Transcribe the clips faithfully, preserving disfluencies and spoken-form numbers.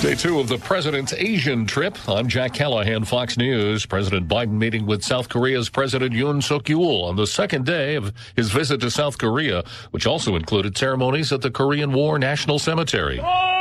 Day two of the president's Asian trip. I'm Jack Callahan, Fox News. President Biden meeting with South Korea's President Yoon Suk-yeol on the second day of his visit to South Korea, which also included ceremonies at the Korean War National Cemetery.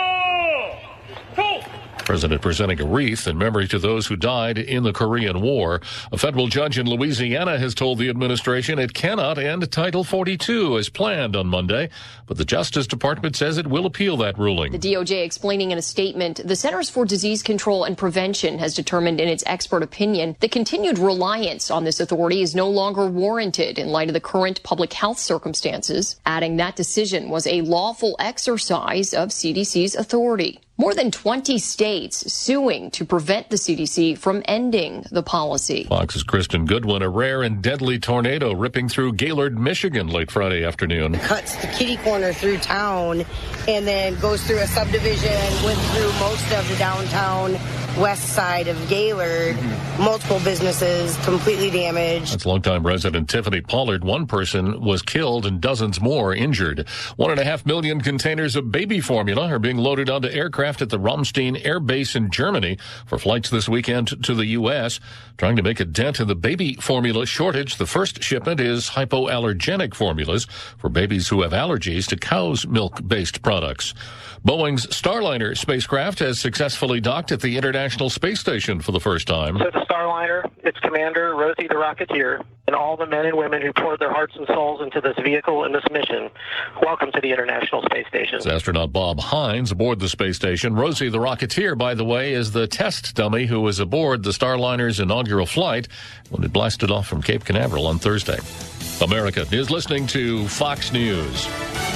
President presenting a wreath in memory to those who died in the Korean War. A federal judge in Louisiana has told the administration it cannot end Title forty-two as planned on Monday, but the Justice Department says it will appeal that ruling. The D O J explaining in a statement, the Centers for Disease Control and Prevention has determined in its expert opinion that continued reliance on this authority is no longer warranted in light of the current public health circumstances, adding that decision was a lawful exercise of C D C's authority. More than twenty states suing to prevent the C D C from ending the policy. Fox's Kristen Goodwin, a rare and deadly tornado ripping through Gaylord, Michigan late Friday afternoon. Cuts the kitty corner through town and then goes through a subdivision, went through most of the downtown west side of Gaylord. Mm-hmm. Multiple businesses completely damaged. That's longtime resident Tiffany Pollard. One person was killed and dozens more injured. One and a half million containers of baby formula are being loaded onto aircraft at the Ramstein Air Base in Germany for flights this weekend to the U S, trying to make a dent in the baby formula shortage. The first shipment is hypoallergenic formulas for babies who have allergies to cow's milk-based products. Boeing's Starliner spacecraft has successfully docked at the International Space Station for the first time. So the Starliner, its commander, Rosie the Rocketeer, and all the men and women who poured their hearts and souls into this vehicle and this mission, welcome to the International Space Station. It's astronaut Bob Hines aboard the space station. Rosie the Rocketeer, by the way, is the test dummy who was aboard the Starliner's inaugural flight when it blasted off from Cape Canaveral on Thursday. America is listening to Fox News.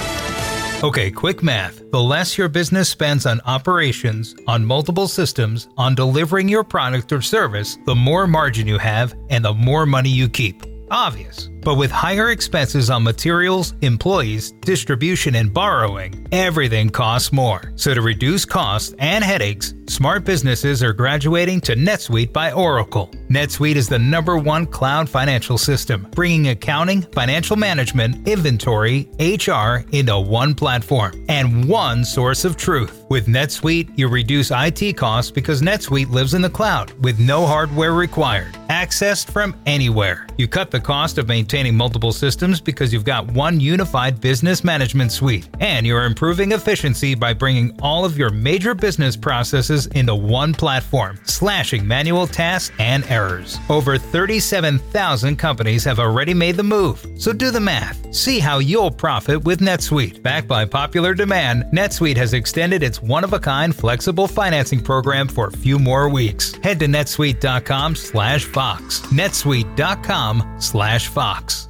Okay, quick math. The less your business spends on operations, on multiple systems, on delivering your product or service, the more margin you have and the more money you keep. Obvious. But with higher expenses on materials, employees, distribution, and borrowing, everything costs more. So to reduce costs and headaches, smart businesses are graduating to NetSuite by Oracle. NetSuite is the number one cloud financial system, bringing accounting, financial management, inventory, H R into one platform and one source of truth. With NetSuite, you reduce I T costs because NetSuite lives in the cloud with no hardware required, accessed from anywhere. You cut the cost of maintaining multiple systems because you've got one unified business management suite, and you're improving efficiency by bringing all of your major business processes into one platform, slashing manual tasks and errors. Over thirty-seven thousand companies have already made the move, so do the math. See how you'll profit with NetSuite. Backed by popular demand, NetSuite has extended its one-of-a-kind flexible financing program for a few more weeks. Head to netsuite.com slash Fox. netsuite.com slash Fox.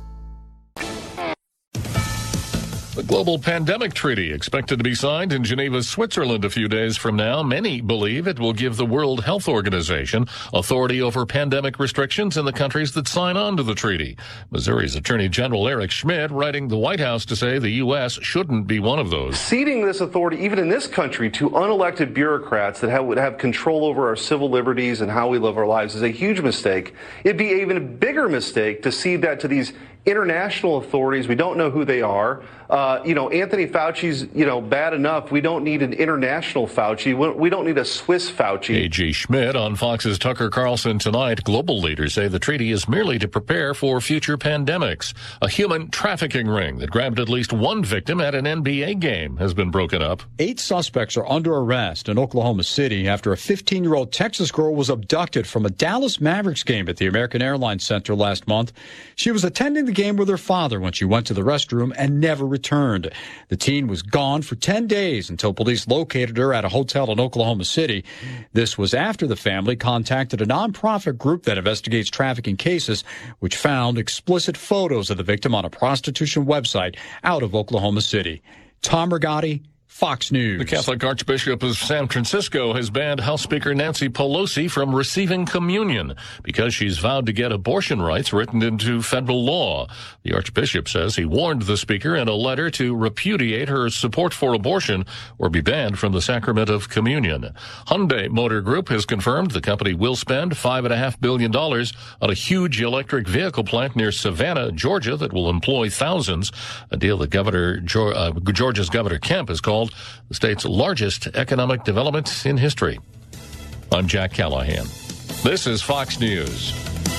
The global pandemic treaty expected to be signed in Geneva, Switzerland a few days from now. Many believe it will give the World Health Organization authority over pandemic restrictions in the countries that sign on to the treaty. Missouri's Attorney General Eric Schmidt writing the White House to say the U S shouldn't be one of those. Ceding this authority, even in this country, to unelected bureaucrats that have, would have control over our civil liberties and how we live our lives is a huge mistake. It'd be even a bigger mistake to cede that to these international authorities. We don't know who they are. Uh, you know, Anthony Fauci's, you know, bad enough. We don't need an international Fauci. We don't need a Swiss Fauci. A G Schmidt on Fox's Tucker Carlson tonight. Global leaders say the treaty is merely to prepare for future pandemics. A human trafficking ring that grabbed at least one victim at an N B A game has been broken up. Eight suspects are under arrest in Oklahoma City after a fifteen-year-old Texas girl was abducted from a Dallas Mavericks game at the American Airlines Center last month. She was attending the game with her father when she went to the restroom and never returned. The teen was gone for ten days until police located her at a hotel in Oklahoma City. This was after the family contacted a nonprofit group that investigates trafficking cases, which found explicit photos of the victim on a prostitution website out of Oklahoma City. Tom Rigotti, Fox News. The Catholic Archbishop of San Francisco has banned House Speaker Nancy Pelosi from receiving communion because she's vowed to get abortion rights written into federal law. The Archbishop says he warned the Speaker in a letter to repudiate her support for abortion or be banned from the sacrament of communion. Hyundai Motor Group has confirmed the company will spend five point five billion dollars on a huge electric vehicle plant near Savannah, Georgia that will employ thousands, a deal that Governor Georgia's Governor Kemp has called world, the state's largest economic development in history. I'm Jack Callahan. This is Fox News.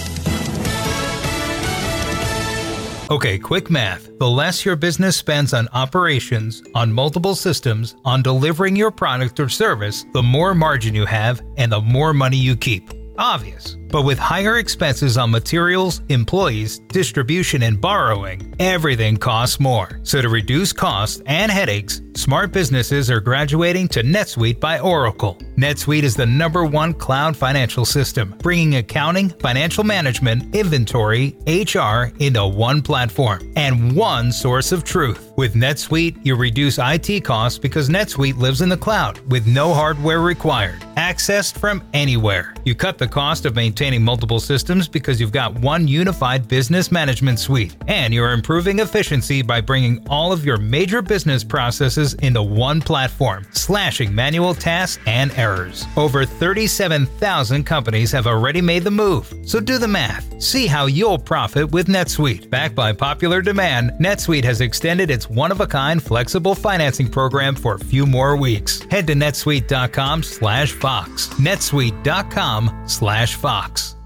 Okay, quick math. The less your business spends on operations, on multiple systems, on delivering your product or service, the more margin you have and the more money you keep. Obvious. But with higher expenses on materials, employees, distribution, and borrowing, everything costs more. So to reduce costs and headaches, smart businesses are graduating to NetSuite by Oracle. NetSuite is the number one cloud financial system, bringing accounting, financial management, inventory, H R into one platform and one source of truth. With NetSuite, you reduce I T costs because NetSuite lives in the cloud with no hardware required, accessed from anywhere. You cut the cost of maintaining multiple systems because you've got one unified business management suite, and you're improving efficiency by bringing all of your major business processes into one platform, slashing manual tasks and errors. Over thirty-seven thousand companies have already made the move, so do the math. See how you'll profit with NetSuite. Backed by popular demand, NetSuite has extended its one-of-a-kind flexible financing program for a few more weeks. Head to netsuite dot com slash fox. netsuite dot com slash fox.